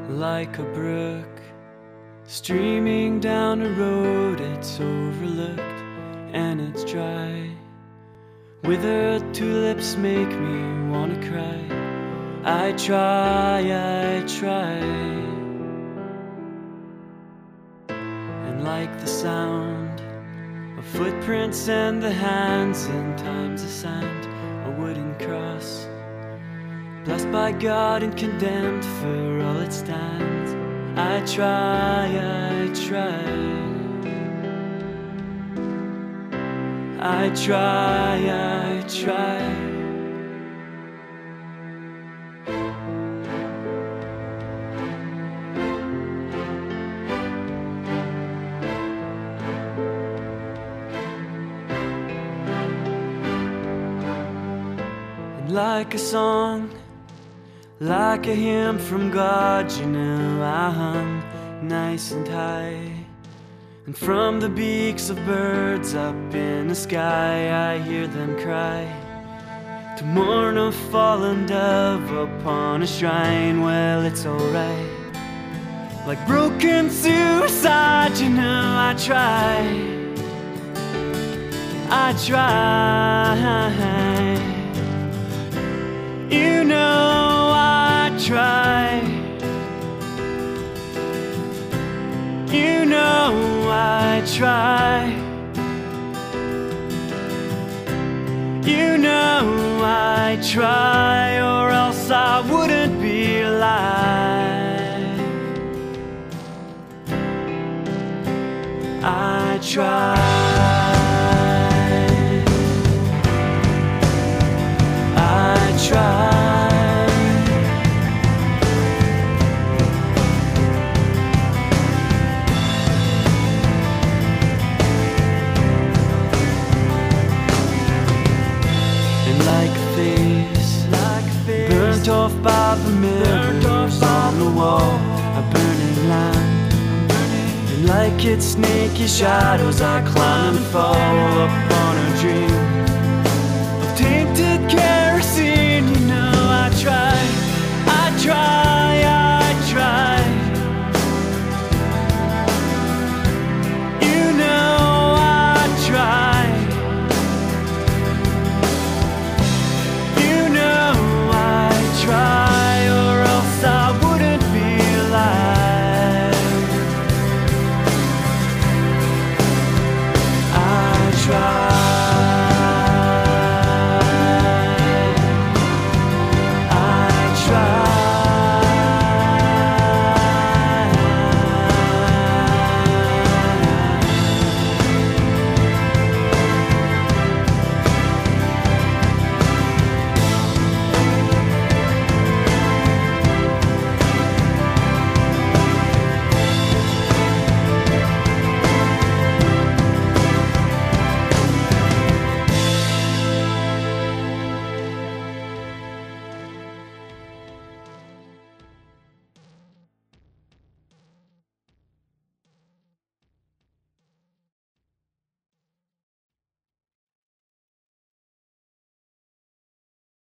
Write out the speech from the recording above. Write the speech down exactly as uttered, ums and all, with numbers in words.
like a brook streaming down a road. It's overlooked and it's dry. Withered tulips make me wanna cry. I try, I try. And like the sound of footprints and the hands in times of sand, a wooden cross, blessed by God and condemned for all it stands. I try, I try. I try, I try. And like a song, like a hymn from God, you know, I hung nice and high. And from the beaks of birds up in the sky, I hear them cry to mourn a fallen dove upon a shrine. Well, it's alright. Like broken suicide, you know, I try. I try. You know I try. You know I try. You know I try, or else I wouldn't be alive. I try. I try. Like a face, like a face, burnt off by the mirrors on the wall, a burning lamp. And like its snaky shadows, I climb and fall upon a dream.